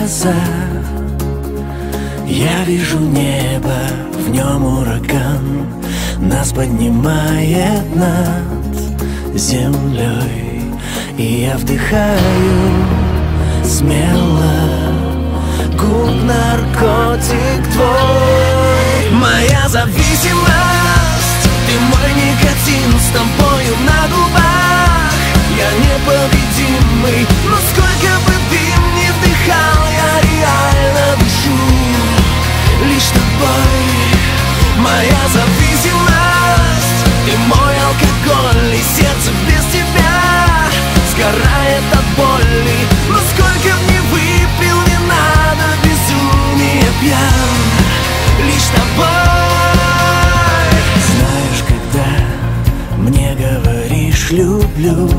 глаза. Я вижу небо, в нем ураган нас поднимает над землей. И я вдыхаю смело губ наркотик твой. Моя зависимость, ты мой никотин, с тобою на губах я непобедимый. Но сколько бы дым не вдыхал, я реально дышу лишь тобой. Моя зависимость, ты мой алкоголь, и сердце без тебя сгорает от боли. Но сколько б не выпил, не надо безумие пьян лишь тобой. Знаешь, когда мне говоришь люблю,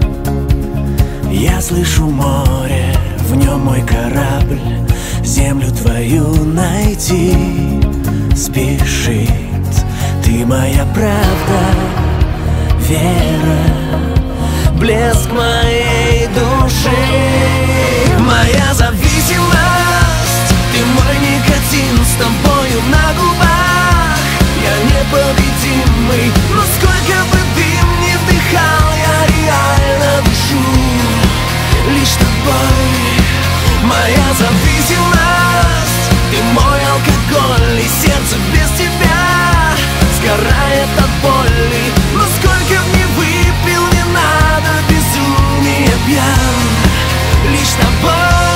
я слышу море, в нем мой корабль, землю твою найти спешит. Ты моя правда, вера, блеск моей души. Моя зависимость, ты мой никотин, с тобою на губах я непобедимый. Но сколько бы дым не вдыхал, я реально дышу лишь тобой. Моя зависимость, ты мой алкоголь, и сердце без тебя сгорает от боли. Но сколько б не выпил, не надо безумие пьян лишь тобой.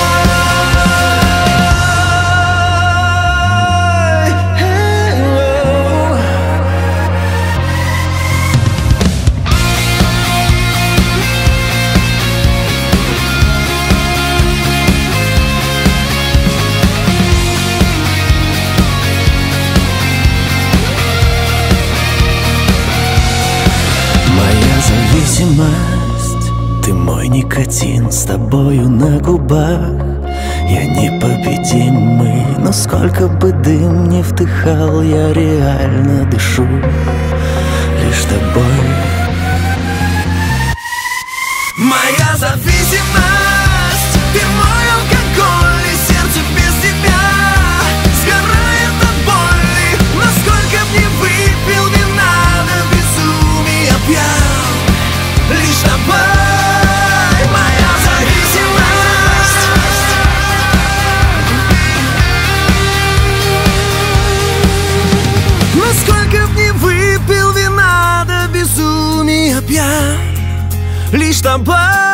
Зависимость, ты мой никотин, с тобою на губах я непобедимый. Но сколько бы дым не вдыхал, я реально дышу лишь тобой. Моя зависимость, ты мой алкоголь, и сердце без тебя сгорает от боли. Но сколько б не выпил, не надо безумия пьян лишь тобой. Моя зависимость. Но сколько б не выпил вина до безумия пьян лишь тобой.